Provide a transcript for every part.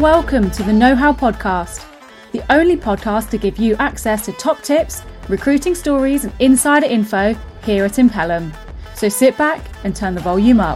Welcome to the Know How Podcast, the only podcast to give you access to top tips, recruiting stories and insider info here at Impellum. So sit back and turn the volume up.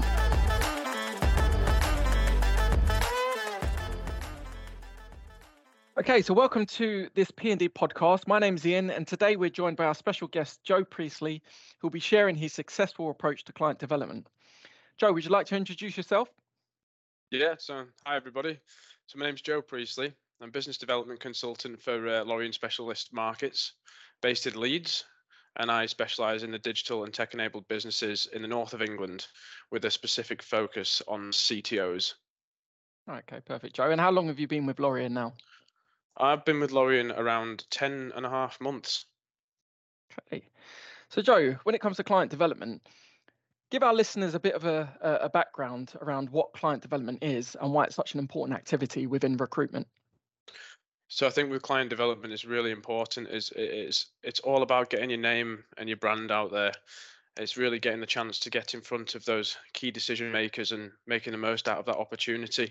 Okay, so welcome to this P&D podcast. My name's Ian, and today we're joined by our special guest, Joe Priestley, who'll be sharing his successful approach to client development. Joe, would you like to introduce yourself? Yeah, so hi everybody. So my name's Joe Priestley. I'm business development consultant for Lorien Specialist Markets based in Leeds, and I specialise in the digital and tech-enabled businesses in the north of England with a specific focus on CTOs. Okay, perfect, Joe. And how long have you been with Lorien now? I've been with Lorien around 10 and a half months. Okay. So Joe, when it comes to client development, give our listeners a bit of a background around what client development is and why it's such an important activity within recruitment. So I think with client development is really important. It's all about getting your name and your brand out there. It's really getting the chance to get in front of those key decision makers and making the most out of that opportunity.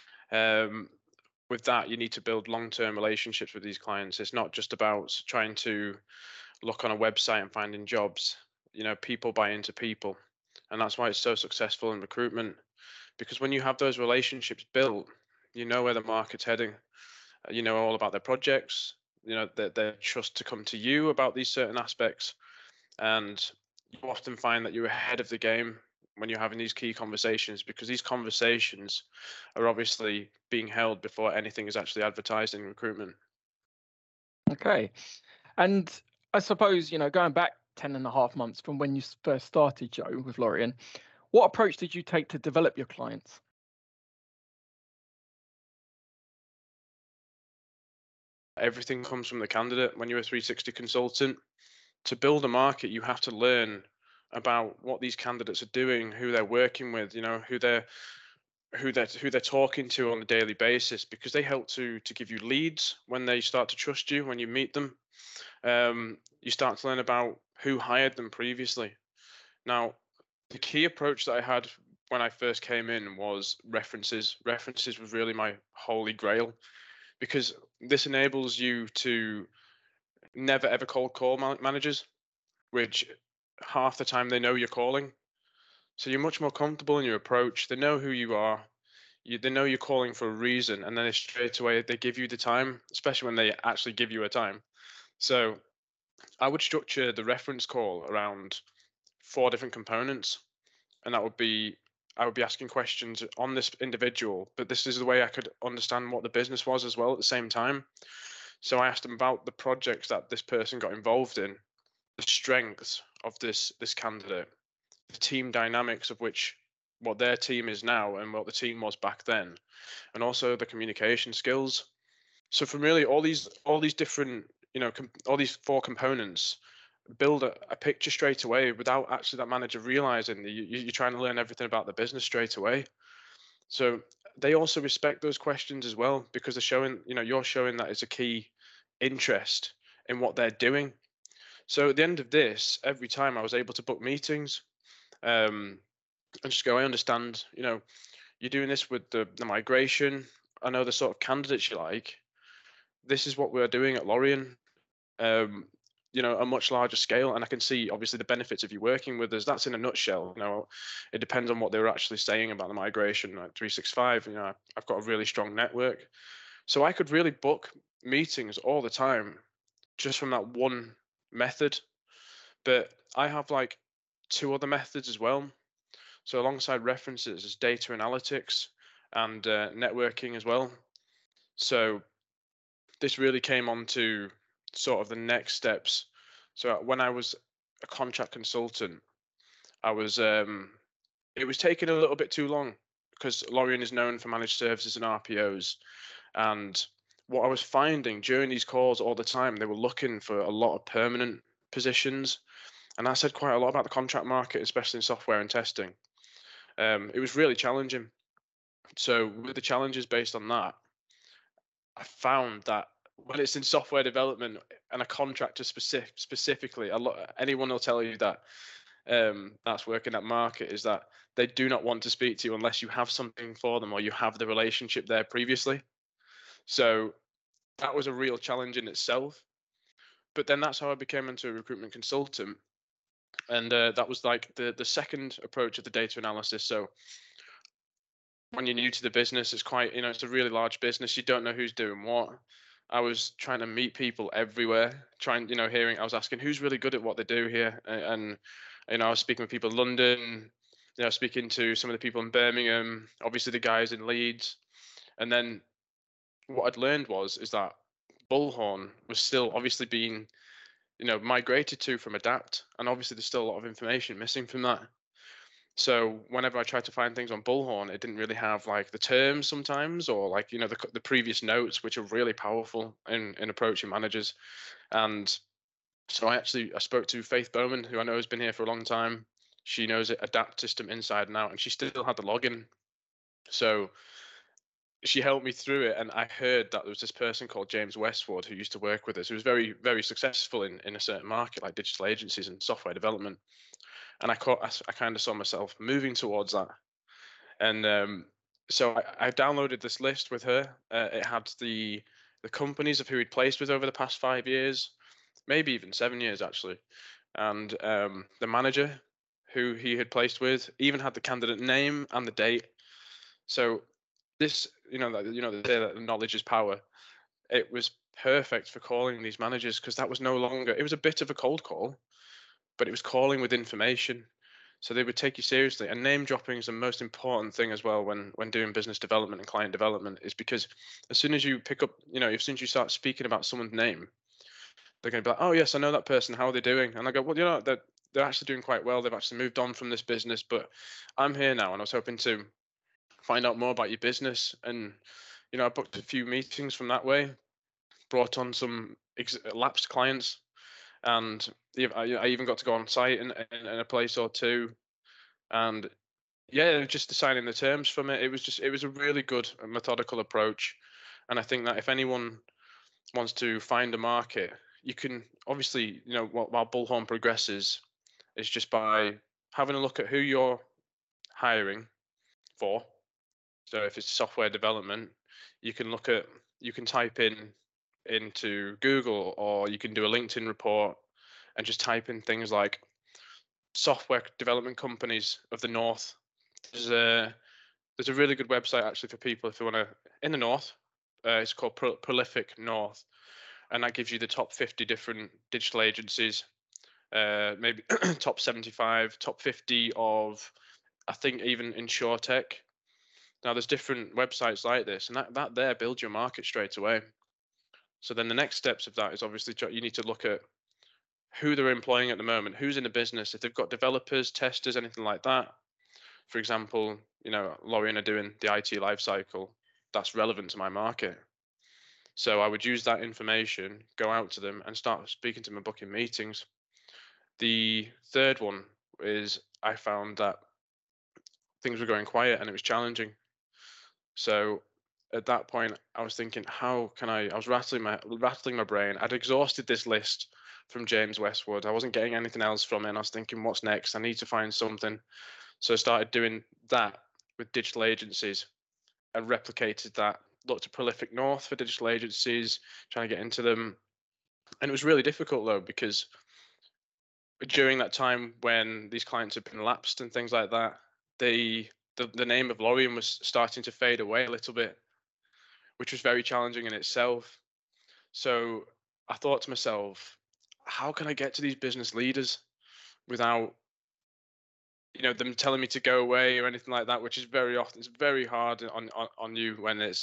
With that, you need to build long-term relationships with these clients. It's not just about trying to look on a website and finding jobs. You know, people buy into people. And that's why it's so successful in recruitment, because when you have those relationships built, you know where the market's heading, you know all about their projects, you know they trust to come to you about these certain aspects, and you often find that you're ahead of the game when you're having these key conversations, because these conversations are obviously being held before anything is actually advertised in recruitment. Okay. And I suppose, going back 10 and a half months from when you first started, Joe, with Lorien, what approach did you take to develop your clients? Everything comes from the candidate. When you're a 360 consultant, to build a market, you have to learn about what these candidates are doing, who they're working with, you know, who they're talking to on a daily basis, because they help to give you leads when they start to trust you when you meet them. You start to learn about who hired them previously. Now, the key approach that I had when I first came in was references. References was really my holy grail, because this enables you to never ever cold call managers, which half the time they know you're calling. So you're much more comfortable in your approach. They know who you are. They know you're calling for a reason, and then straight away they give you the time, especially when they actually give you a time. So I would structure the reference call around 4 different components, and that would be, I would be asking questions on this individual, but this is the way I could understand what the business was as well at the same time. So I asked them about the projects that this person got involved in, the strengths of this candidate, the team dynamics of which what their team is now and what the team was back then, and also the communication skills. So from really all these different, all these 4 components, build a picture straight away without actually that manager realizing that you're trying to learn everything about the business straight away. So they also respect those questions as well, because they're showing, you're showing that it's a key interest in what they're doing. So at the end of this, every time I was able to book meetings, and just go, I understand, you're doing this with the migration. I know the sort of candidates you like. This is what we're doing at Lorien. A much larger scale, and I can see obviously the benefits of you working with us. That's in a nutshell. It depends on what they were actually saying about the migration. Like 365, I've got a really strong network, so I could really book meetings all the time just from that one method. But I have like 2 other methods as well. So alongside references is data analytics and networking as well. So this really came on to sort of the next steps. So when I was a contract consultant, I was it was taking a little bit too long, because Lorien is known for managed services and RPOs. And what I was finding during these calls all the time, they were looking for a lot of permanent positions. And that said quite a lot about the contract market, especially in software and testing. It was really challenging. So with the challenges based on that, I found that when it's in software development and a contractor specifically, anyone will tell you that that's working that market, is that they do not want to speak to you unless you have something for them or you have the relationship there previously. So that was a real challenge in itself. But then that's how I became into a recruitment consultant. And that was like the second approach of the data analysis. So when you're new to the business, it's quite, it's a really large business. You don't know who's doing what. I was trying to meet people everywhere, I was asking who's really good at what they do here. And I was speaking with people in London, speaking to some of the people in Birmingham, obviously the guys in Leeds. And then what I'd learned is that Bullhorn was still obviously being, migrated to from Adapt. And obviously there's still a lot of information missing from that. So whenever I tried to find things on Bullhorn, it didn't really have like the terms sometimes, or like the previous notes, which are really powerful in approaching managers. And so I spoke to Faith Bowman, who I know has been here for a long time. She knows it Adapt system inside and out, and she still had the login. So she helped me through it, and I heard that there was this person called James Westwood who used to work with us, who was very, very successful in a certain market like digital agencies and software development. And I kind of saw myself moving towards that. And so I downloaded this list with her. It had the companies of who he'd placed with over the past 5 years, maybe even 7 years actually, and the manager who he had placed with, even had the candidate name and the date. So this, they say that knowledge is power. It was perfect for calling these managers, because that was no longer, it was a bit of a cold call, but it was calling with information. So they would take you seriously. And name dropping is the most important thing as well when doing business development and client development, is because as soon as you pick up, as soon as you start speaking about someone's name, they're going to be like, oh yes, I know that person. How are they doing? And I go, well, they're actually doing quite well. They've actually moved on from this business, but I'm here now, and I was hoping to find out more about your business. And I booked a few meetings from that way, brought on some lapsed clients, and I even got to go on site in a place or two, and yeah, just deciding the terms from it. It was a really good methodical approach, and I think that if anyone wants to find a market, you can obviously, while Bullhorn progresses, is just by having a look at who you're hiring for. So if it's software development, you can type into Google, or you can do a LinkedIn report and just type in things like software development companies of the North. There's a really good website actually for people if you want to, in the North. It's called Prolific North, and that gives you the top 50 different digital agencies, maybe top 75, top 50 of, I think, even InsurTech. Now there's different websites like this, and that there builds your market straight away. So then the next steps of that is obviously you need to look at who they're employing at the moment, who's in the business, if they've got developers, testers, anything like that. For example, Lorien are doing the IT lifecycle. That's relevant to my market. So I would use that information, go out to them and start speaking to them and booking meetings. The third one is I found that things were going quiet and it was challenging. So at that point, I was thinking, how can I was rattling my brain. I'd exhausted this list from James Westwood. I wasn't getting anything else from it. And I was thinking, what's next? I need to find something. So I started doing that with digital agencies and replicated that. Looked at Prolific North for digital agencies, trying to get into them. And it was really difficult though, because during that time when these clients had been lapsed and things like that, the name of Lorien was starting to fade away a little bit, which was very challenging in itself. So I thought to myself, how can I get to these business leaders without, them telling me to go away or anything like that, which is it's very hard on you when it's,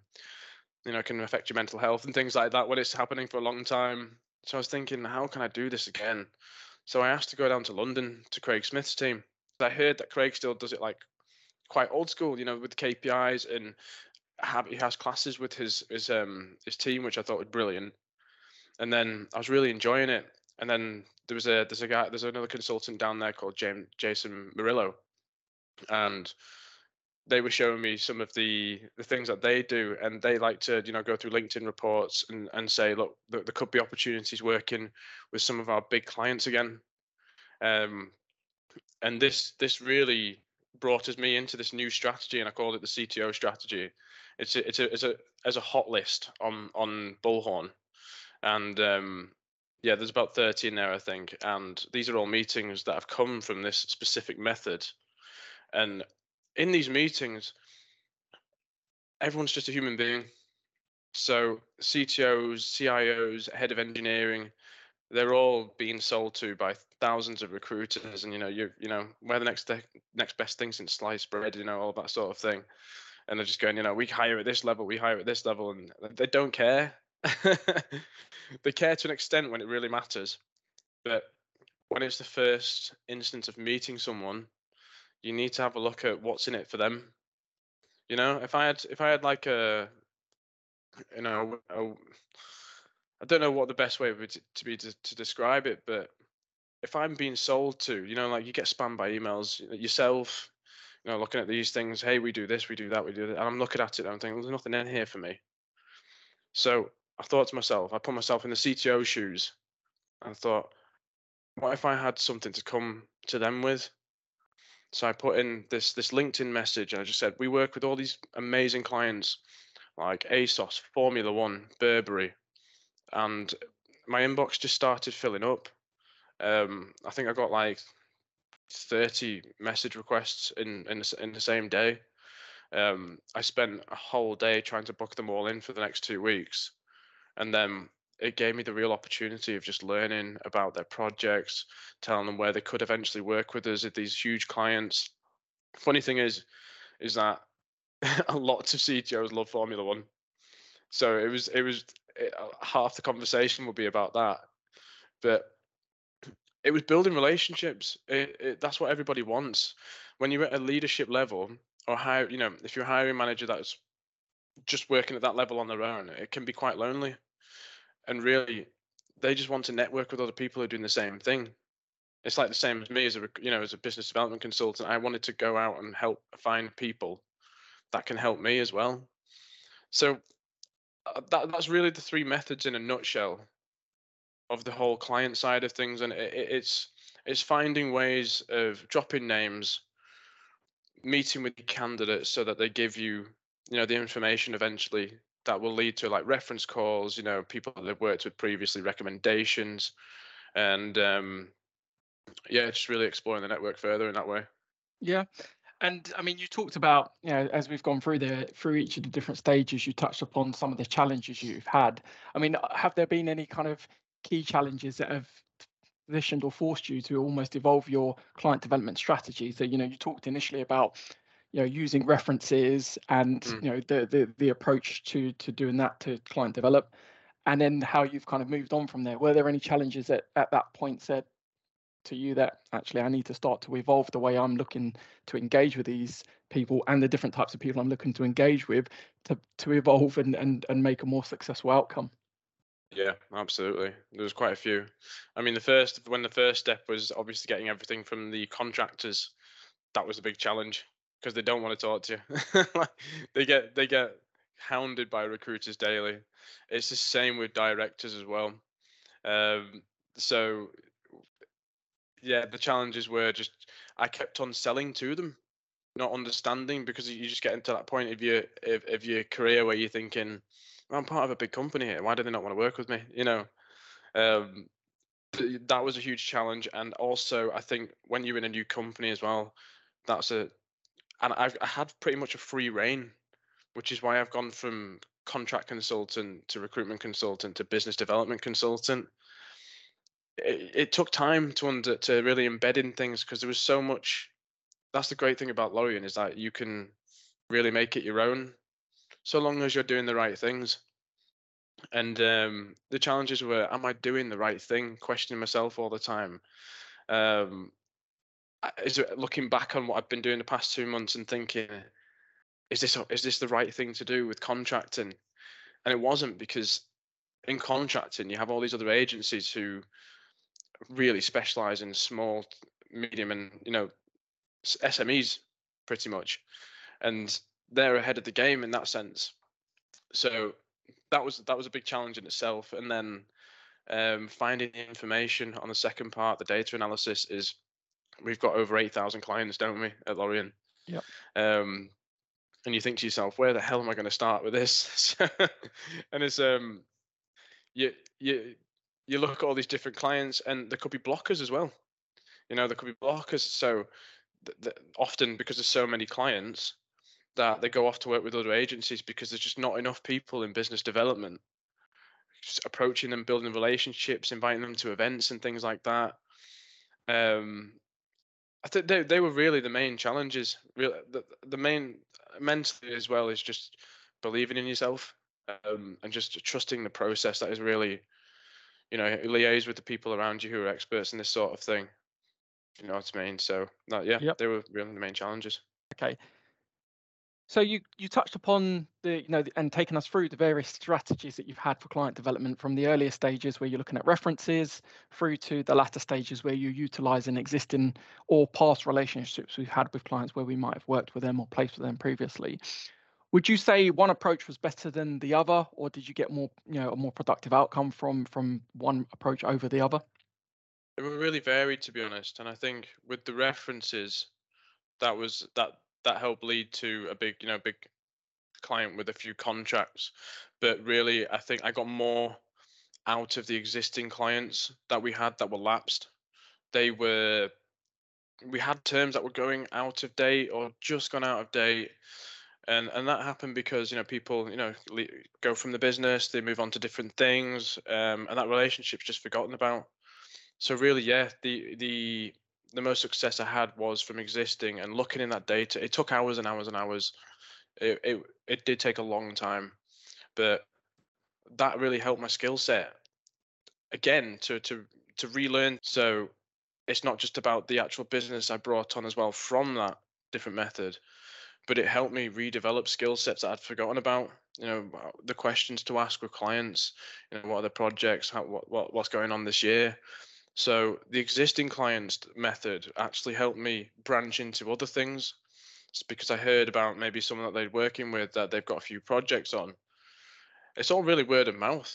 can affect your mental health and things like that when it's happening for a long time. So I was thinking, how can I do this again? So I asked to go down to London to Craig Smith's team. I heard that Craig still does it like quite old school, with the KPIs, and he has classes with his team, which I thought was brilliant. And then I was really enjoying it. And then there's another consultant down there called Jason Murillo, and they were showing me some of the things that they do, and they like to go through LinkedIn reports and say, look, there could be opportunities working with some of our big clients again. And this really brought me into this new strategy, and I called it the CTO strategy. It's as a hot list on Bullhorn, and yeah, there's about 30 in there, I think, and these are all meetings that have come from this specific method. And in these meetings, everyone's just a human being. So CTOs, CIOs, head of engineering, they're all being sold to by thousands of recruiters, and we're the next best thing since sliced bread, all that sort of thing. And they're just going, we hire at this level, we hire at this level, and they don't care. They care to an extent when it really matters, but when it's the first instance of meeting someone, you need to have a look at what's in it for them. If I had like you know, a, I don't know what the best way would to be to describe it, but if I'm being sold to, like you get spammed by emails yourself, looking at these things, hey, we do this, we do that, we do that, and I'm looking at it, and I'm thinking, there's nothing in here for me. So I thought to myself, I put myself in the CTO shoes, and thought, what if I had something to come to them with? So I put in this LinkedIn message, and I just said, we work with all these amazing clients like ASOS, Formula One, Burberry, and my inbox just started filling up. I think I got like 30 message requests in the same day. I spent a whole day trying to book them all in for the next 2 weeks, and then it gave me the real opportunity of just learning about their projects, telling them where they could eventually work with us at these huge clients. Funny thing is that a lot of CTOs love Formula One, so half the conversation would be about that, but it was building relationships. That's what everybody wants when you're at a leadership level, or if you're a hiring manager that's just working at that level on their own, it can be quite lonely. And really, they just want to network with other people who are doing the same thing. It's like the same as me as a business development consultant. I wanted to go out and help find people that can help me as well. So that's really the three methods in a nutshell of the whole client side of things, and it's finding ways of dropping names, meeting with candidates so that they give you the information eventually that will lead to like reference calls, people that they've worked with previously, recommendations, and yeah, just really exploring the network further in that way. Yeah. And I mean, you talked about, as we've gone through each of the different stages, you touched upon some of the challenges you've had. I mean, have there been any kind of key challenges that have positioned or forced you to almost evolve your client development strategy? So, you talked initially about, using references and, the approach to doing that to client develop, and then how you've kind of moved on from there. Were there any challenges at that point said to you that actually I need to start to evolve the way I'm looking to engage with these people and the different types of people I'm looking to engage with to evolve and make a more successful outcome? Yeah, absolutely. There was quite a few. I mean, when the first step was obviously getting everything from the contractors, that was a big challenge because they don't want to talk to you. Like, they get hounded by recruiters daily. It's the same with directors as well. So yeah, the challenges were just I kept on selling to them, not understanding, because you just get into that point of your career where you're thinking, well, I'm part of a big company here. Why do they not want to work with me? That was a huge challenge. And also, I think when you're in a new company as well, and I had pretty much a free reign, which is why I've gone from contract consultant to recruitment consultant to business development consultant. It took time to really embed in things because there was so much. That's the great thing about Lorien, is that you can really make it your own, so long as you're doing the right things. And the challenges were, am I doing the right thing? Questioning myself all the time. Looking back on what I've been doing the past 2 months and thinking, is this the right thing to do with contracting? And it wasn't, because in contracting you have all these other agencies who really specialize in small, medium, and SMEs pretty much, and they're ahead of the game in that sense. So that was a big challenge in itself. And then finding the information on the second part, the data analysis, is we've got over 8,000 clients, don't we, at Lorien? Yep. and you think to yourself, where the hell am I going to start with this? And it's you you you look at all these different clients, and there could be blockers as well. There could be blockers. So often, because there's so many clients, that they go off to work with other agencies because there's just not enough people in business development just approaching them, building relationships, inviting them to events and things like that. Um, I think they were really the main challenges. Really, the main mentally as well is just believing in yourself, and just trusting the process. That is really, liaise with the people around you who are experts in this sort of thing. You know what I mean? So that, yeah, Yep. they were really the main challenges. Okay. So you touched upon and taken us through the various strategies that you've had for client development, from the earlier stages where you're looking at references through to the latter stages where you're utilizing existing or past relationships we've had with clients where we might have worked with them or placed with them previously. Would you say one approach was better than the other, or did you get more, a more productive outcome from one approach over the other? It were really varied, to be honest. And I think with the references, that helped lead to a big client with a few contracts. But really, I think I got more out of the existing clients that we had that were lapsed. We had terms that were going out of date or just gone out of date, and that happened because people go from the business, they move on to different things, and that relationship's just forgotten about. So really, yeah, the most success I had was from existing and looking in that data. It took hours and hours and hours. It did take a long time, but that really helped my skill set again to relearn. So it's not just about the actual business I brought on as well from that different method, but it helped me redevelop skill sets that I'd forgotten about. The questions to ask with clients. What are the projects? What's going on this year? So the existing clients method actually helped me branch into other things. It's because I heard about maybe someone that they're working with that they've got a few projects on. It's all really word of mouth.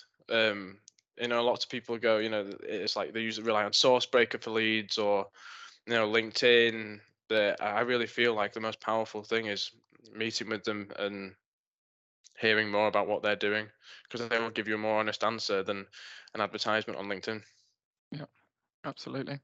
Lots of people go, it's like they rely on Sourcebreaker for leads, or LinkedIn. But I really feel like the most powerful thing is meeting with them and hearing more about what they're doing, because they will give you a more honest answer than an advertisement on LinkedIn. Yeah, absolutely.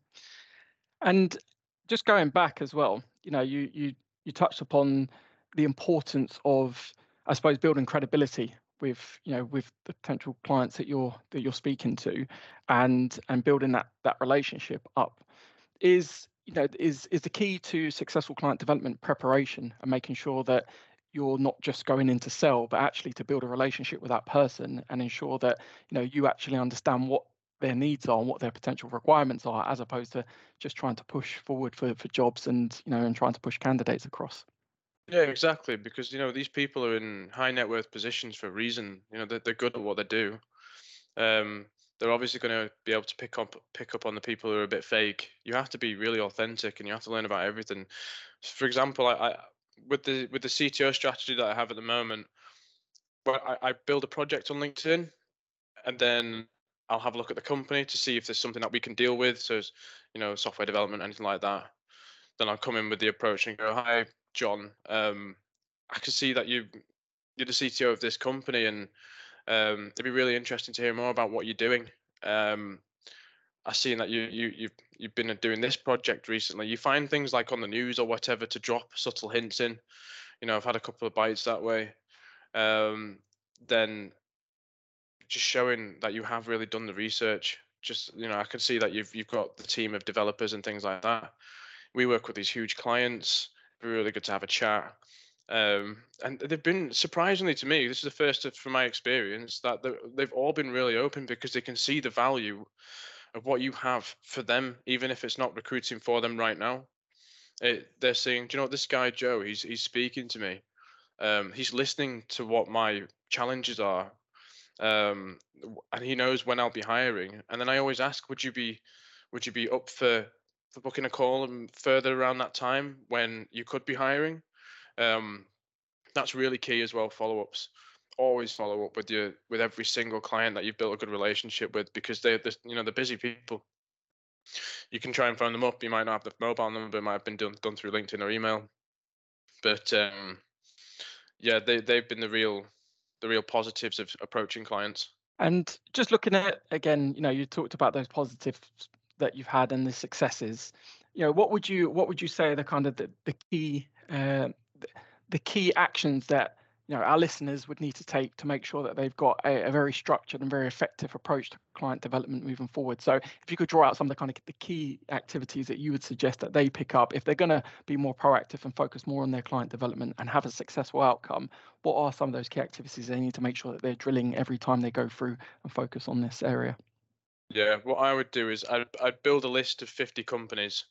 And just going back as well, you touched upon the importance of, I suppose, building credibility with with the potential clients that you're speaking to, and building that relationship up is the key to successful client development preparation, and making sure that you're not just going in to sell, but actually to build a relationship with that person and ensure that you actually understand what their needs are and what their potential requirements are, as opposed to just trying to push forward for jobs and and trying to push candidates across. Yeah, exactly. Because these people are in high net worth positions for a reason. They're good at what they do. Um, they're obviously going to be able to pick up on the people who are a bit fake. You have to be really authentic, and you have to learn about everything. For example, I with the CTO strategy that I have at the moment, but I build a project on LinkedIn, and then I'll have a look at the company to see if there's something that we can deal with. So, software development, anything like that. Then I'll come in with the approach and go, "Hi, John. I can see that you're the CTO of this company, and it'd be really interesting to hear more about what you're doing. I've seen that you've been doing this project recently. You find things like on the news or whatever to drop subtle hints in. I've had a couple of bites that way. Then just showing that you have really done the research. Just I can see that you've got the team of developers and things like that. We work with these huge clients. It'd be really good to have a chat. And they've been, surprisingly to me, this is the first from my experience, that they've all been really open because they can see the value of what you have for them, even if it's not recruiting for them right now. They're saying, do you know what, this guy Joe, he's speaking to me. He's listening to what my challenges are, and he knows when I'll be hiring. And then I always ask, would you be up for booking a call and further around that time when you could be hiring? That's really key as well. Follow-ups. Always follow up with every single client that you've built a good relationship with, because they're busy people. You can try and phone them up. You might not have the mobile number. It might have been done through LinkedIn or email. But yeah, they've been the real positives of approaching clients. And just looking at, again, you talked about those positives that you've had and the successes. What would you say are the kind of the key the key actions that our listeners would need to take to make sure that they've got a very structured and very effective approach to client development moving forward? So if you could draw out some of the kind of the key activities that you would suggest that they pick up if they're going to be more proactive and focus more on their client development and have a successful outcome, what are some of those key activities they need to make sure that they're drilling every time they go through and focus on this area? Yeah, what I would do is I'd build a list of 50 companies,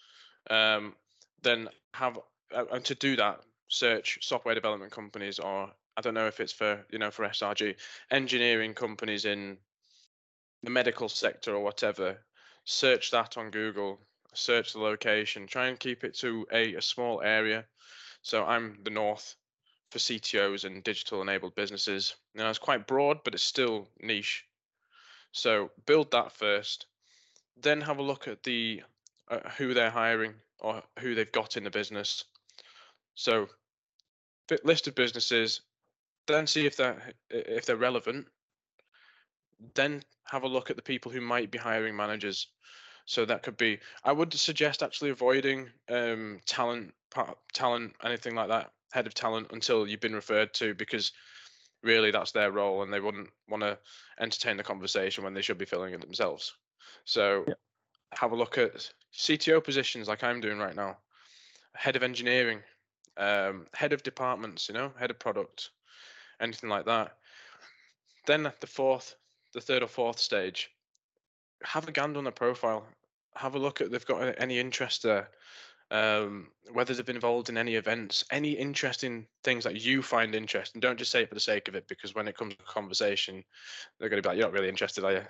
then have and to do that, search software development companies, or I don't know if it's for for SRG, engineering companies in the medical sector or whatever. Search that on Google, search the location, try and keep it to a small area. So I'm the north for CTOs and digital enabled businesses. It's quite broad, but it's still niche. So build that first, then have a look at the who they're hiring or who they've got in the business. So list of businesses, then see if they're relevant. Then have a look at the people who might be hiring managers. So that could be, I would suggest actually avoiding talent, anything like that, head of talent, until you've been referred to, because really that's their role and they wouldn't want to entertain the conversation when they should be filling it themselves. So have a look at CTO positions like I'm doing right now, head of engineering, head of departments, head of product, anything like that. Then at the third or fourth stage, have a gander on their profile, have a look at if they've got any interest there, whether they've been involved in any events, any interesting things that you find interesting. Don't just say it for the sake of it, because when it comes to conversation, they're going to be like, "You're not really interested, are you?"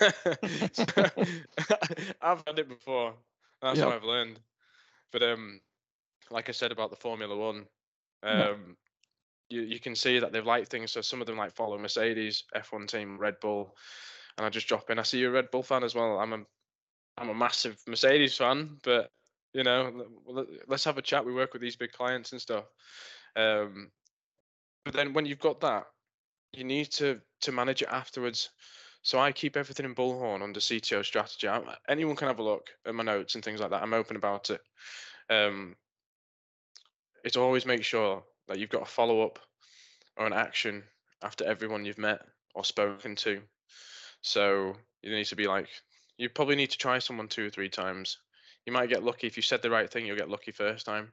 I've had it before. That's what I've learned. But like I said about the Formula One, you can see that they've liked things. So some of them like follow Mercedes, F1 team, Red Bull, and I just drop in. I see you're a Red Bull fan as well. I'm a massive Mercedes fan, but let's have a chat. We work with these big clients and stuff. But then when you've got that, you need to manage it afterwards. So I keep everything in Bullhorn under CTO strategy. Anyone can have a look at my notes and things like that. I'm open about it. It's always make sure that you've got a follow-up or an action after everyone you've met or spoken to. So you need to be like, you probably need to try someone 2 or 3 times. You might get lucky. If you said the right thing, you'll get lucky first time.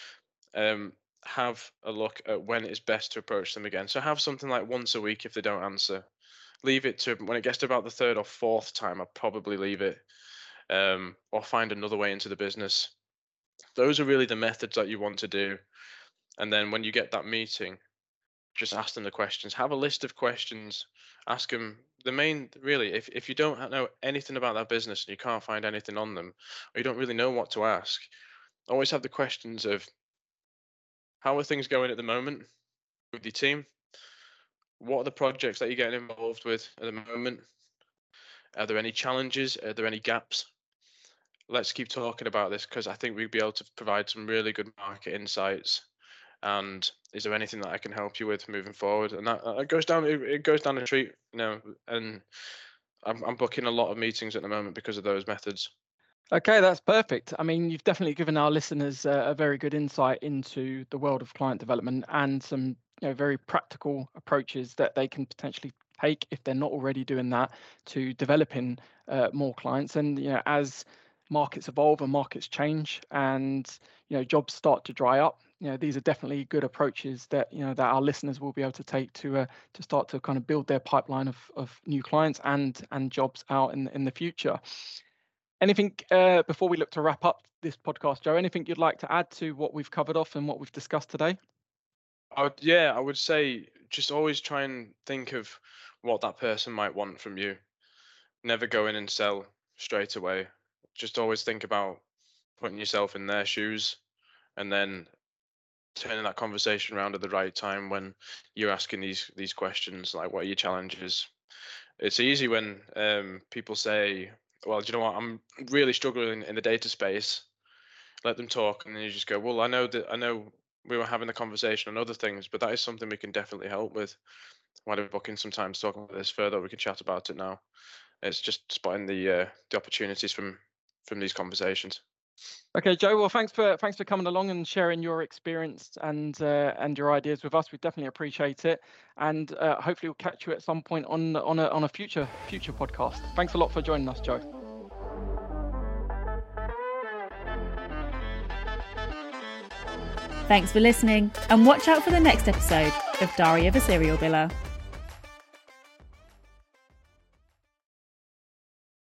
Have a look at when it's best to approach them again. So have something like once a week if they don't answer. Leave it to when it gets to about the 3rd or 4th time, I'll probably leave it, or find another way into the business. Those are really the methods that you want to do. And then when you get that meeting, just ask them the questions. Have a list of questions. Ask them the main, really, if you don't know anything about that business and you can't find anything on them, or you don't really know what to ask, always have the questions of, how are things going at the moment with your team? What are the projects that you're getting involved with at the moment? Are there any challenges? Are there any gaps? Let's keep talking about this, because I think we'd be able to provide some really good market insights. And is there anything that I can help you with moving forward? And that goes down. It goes down a treat, And I'm booking a lot of meetings at the moment because of those methods. Okay, that's perfect. I mean, you've definitely given our listeners a very good insight into the world of client development and some very practical approaches that they can potentially take, if they're not already doing that, to developing more clients. And as markets evolve and markets change and jobs start to dry up, these are definitely good approaches that that our listeners will be able to take to start to kind of build their pipeline of new clients and jobs out in the future. Anything before we look to wrap up this podcast, Joe? Anything you'd like to add to what we've covered off and what we've discussed today? I would say just always try and think of what that person might want from you. Never go in and sell straight away. Just always think about putting yourself in their shoes and then turning that conversation around at the right time when you're asking these questions, like, what are your challenges? It's easy when people say, well, do you know what, I'm really struggling in the data space. Let them talk, and then you just go, well, I know we were having the conversation on other things, but that is something we can definitely help with. Why don't we book in sometimes talking about this further? We can chat about it now. It's just spotting the opportunities from these conversations. Okay, Joe. Well, thanks for coming along and sharing your experience and your ideas with us. We definitely appreciate it, and hopefully we'll catch you at some point on a future podcast. Thanks a lot for joining us, Joe. Thanks for listening, and watch out for the next episode of Diary of a Serial Biller.